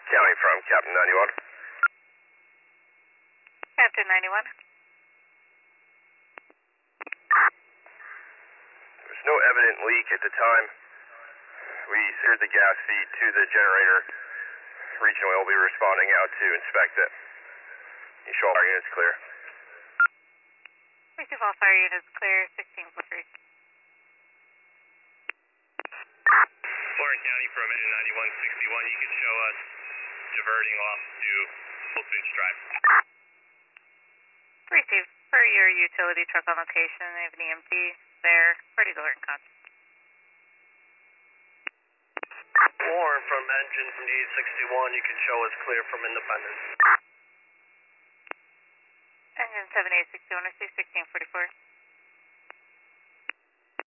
County from Captain 91. Captain 91. There's no evident leak at the time. We secured the gas feed to the generator. Regional will be responding out to inspect it. You show all our units clear. Receive all fire units clear, 1643. Warren County from engine 9161, you can show us diverting off to Full Switch Drive. Receive. For your utility truck on location, they have an EMT there, ready to learn contact. Warren from engine 861, you can show us clear from Independence. Engine 7861, receive 1644.